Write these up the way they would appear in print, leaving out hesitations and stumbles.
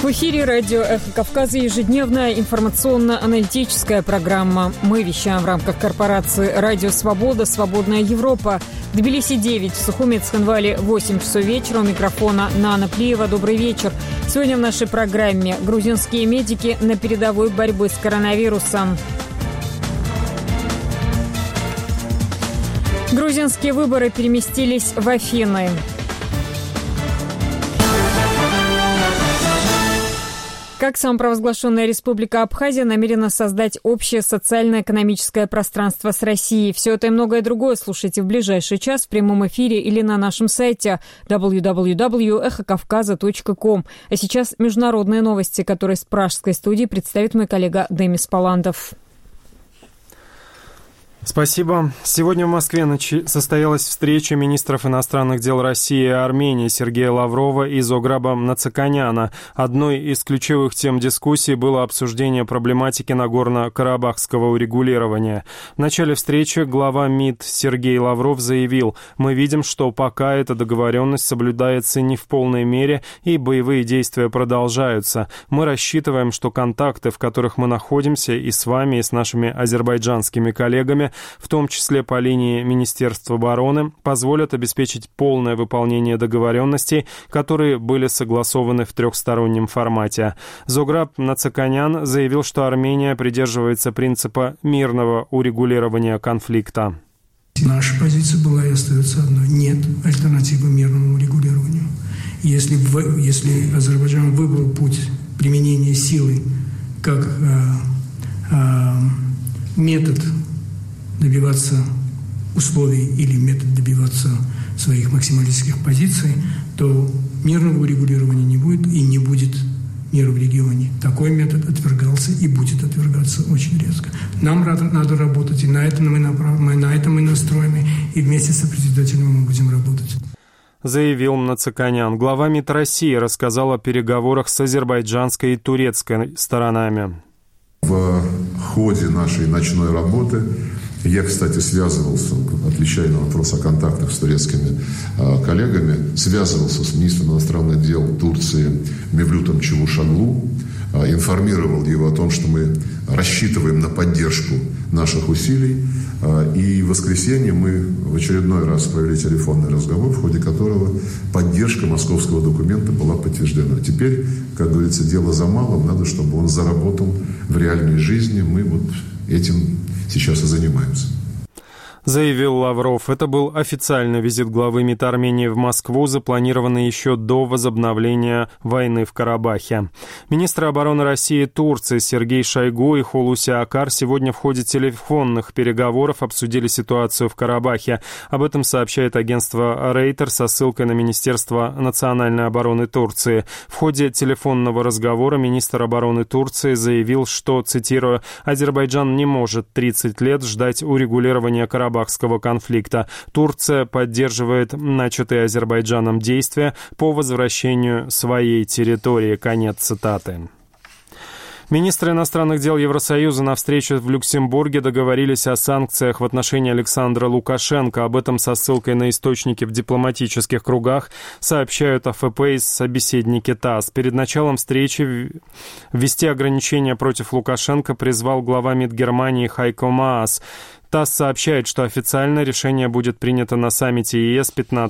В эфире радио «Эхо Кавказа» ежедневная информационно-аналитическая программа. Мы вещаем в рамках корпорации «Радио Свобода», «Свободная Европа». В Тбилиси 9, в Сухуме и Цхинвале 8 часов вечера. У микрофона Нана Плиева. Добрый вечер. Сегодня в нашей программе грузинские медики на передовой борьбы с коронавирусом. Грузинские выборы переместились в Афины. Как самопровозглашенная Республика Абхазия намерена создать общее социально-экономическое пространство с Россией. Все это и многое другое слушайте в ближайший час в прямом эфире или на нашем сайте www.эхокавказа.ком. А сейчас международные новости, которые с пражской студии представит мой коллега Демис Паландов. Спасибо. Сегодня в Москве состоялась встреча министров иностранных дел России и Армении Сергея Лаврова и Зограба Нацаканяна. Одной из ключевых тем дискуссии было обсуждение проблематики Нагорно-Карабахского урегулирования. В начале встречи глава МИД Сергей Лавров заявил: «Мы видим, что пока эта договоренность соблюдается не в полной мере и боевые действия продолжаются. Мы рассчитываем, что контакты, в которых мы находимся и с вами, и с нашими азербайджанскими коллегами, в том числе по линии Министерства обороны, позволят обеспечить полное выполнение договоренностей, которые были согласованы в трехстороннем формате». Зограб Нацаканян заявил, что Армения придерживается принципа мирного урегулирования конфликта. Наша позиция была и остается одной. Нет альтернативы мирному урегулированию. Если Азербайджан выбрал путь применения силы как метод добиваться условий или метод добиваться своих максималистских позиций, то мирного урегулирования не будет и не будет мира в регионе. Такой метод отвергался и будет отвергаться очень резко. Нам надо работать, и на этом мы настроены, и вместе с председателем мы будем работать. Заявил Нацаканян. Глава МИД России рассказал о переговорах с азербайджанской и турецкой сторонами. В ходе нашей ночной работы я, кстати, связывался, отвечая на вопрос о контактах с турецкими коллегами, связывался с министром иностранных дел Турции Мевлютом Чавушоглу, информировал его о том, что мы рассчитываем на поддержку наших усилий. И в воскресенье мы в очередной раз провели телефонный разговор, в ходе которого поддержка московского документа была подтверждена. Теперь, как говорится, дело за малым, надо, чтобы он заработал в реальной жизни. Мы вот этим сейчас и занимаемся. Заявил Лавров. Это был официальный визит главы МИД Армении в Москву, запланированный еще до возобновления войны в Карабахе. Министры обороны России и Турции Сергей Шойгу и Хулуси Акар сегодня в ходе телефонных переговоров обсудили ситуацию в Карабахе. Об этом сообщает агентство Рейтер со ссылкой на Министерство национальной обороны Турции. В ходе телефонного разговора министр обороны Турции заявил, что, цитирую, «Азербайджан не может 30 лет ждать урегулирования Карабахского конфликта. Турция поддерживает начатые Азербайджаном действия по возвращению своей территории». Конец цитаты. Министры иностранных дел Евросоюза на встрече в Люксембурге договорились о санкциях в отношении Александра Лукашенко. Об этом со ссылкой на источники в дипломатических кругах сообщают АФП и собеседники ТАСС. Перед началом встречи ввести ограничения против Лукашенко призвал глава МИД Германии Хайко Маас. ТАСС сообщает, что официальное решение будет принято на саммите ЕС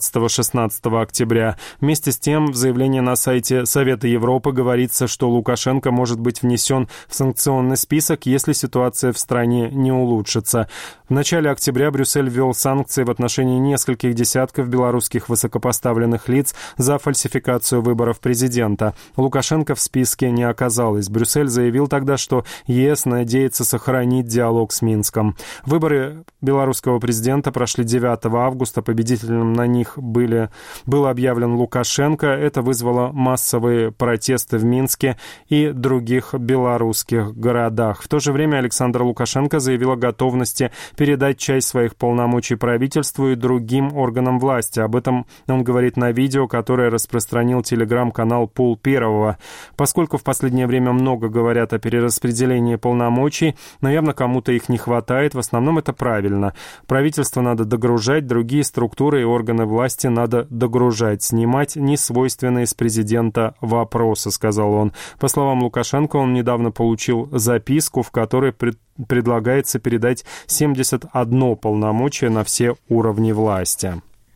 15-16 октября. Вместе с тем, в заявлении на сайте Совета Европы говорится, что Лукашенко может быть внесен в санкционный список, если ситуация в стране не улучшится. В начале октября Брюссель ввел санкции в отношении нескольких десятков белорусских высокопоставленных лиц за фальсификацию выборов президента. Лукашенко в списке не оказалось. Брюссель заявил тогда, что ЕС надеется сохранить диалог с Минском. Выборы белорусского президента прошли 9 августа. Победителем на них был объявлен Лукашенко. Это вызвало массовые протесты в Минске и других белорусских городах. В то же время Александр Лукашенко заявил о готовности передать часть своих полномочий правительству и другим органам власти. Об этом он говорит на видео, которое распространил телеграм-канал «Пол Первого». Поскольку в последнее время много говорят о перераспределении полномочий, но явно кому-то их не хватает, в основном это правильно. Правительство надо догружать, другие структуры и органы власти надо догружать, снимать несвойственные с президента вопросы, сказал он. По словам Лукашенко, он недавно получил записку, в которой предлагается передать 71 полномочия на все уровни власти.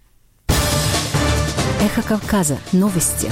Эхо Кавказа. Новости.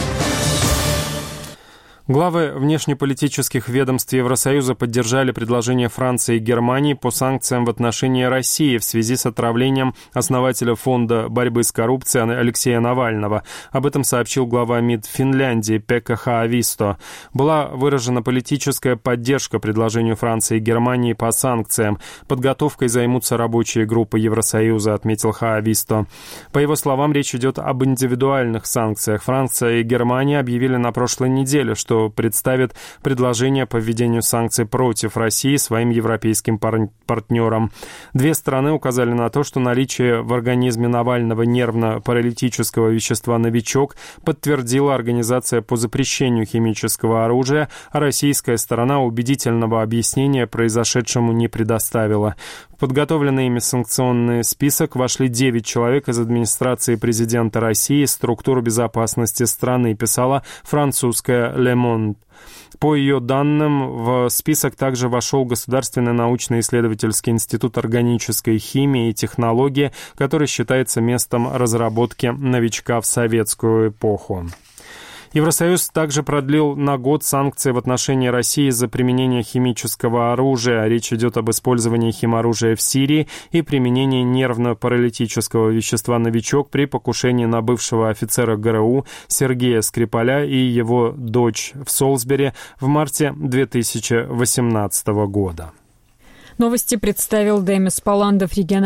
Главы внешнеполитических ведомств Евросоюза поддержали предложение Франции и Германии по санкциям в отношении России в связи с отравлением основателя фонда борьбы с коррупцией Алексея Навального. Об этом сообщил глава МИД Финляндии Пекка Хааvisто. Была выражена политическая поддержка предложению Франции и Германии по санкциям. Подготовкой займутся рабочие группы Евросоюза, отметил Хааvisто. По его словам, речь идет об индивидуальных санкциях. Франция и Германия объявили на прошлой неделе, что представит предложение по введению санкций против России своим европейским партнерам. Две страны указали на то, что наличие в организме Навального нервно-паралитического вещества «Новичок» подтвердила Организация по запрещению химического оружия, а российская сторона убедительного объяснения произошедшему не предоставила. В подготовленный ими санкционный список вошли 9 человек из администрации президента России и структур безопасности страны, писала французская «Le Monde». По ее данным, в список также вошел Государственный научно-исследовательский институт органической химии и технологии, который считается местом разработки «Новичка» в советскую эпоху. Евросоюз также продлил на год санкции в отношении России за применение химического оружия. Речь идет об использовании химоружия в Сирии и применении нервно-паралитического вещества «Новичок» при покушении на бывшего офицера ГРУ Сергея Скрипаля и его дочь в Солсбери в марте 2018 года. Новости представил Демис Паландов, региональный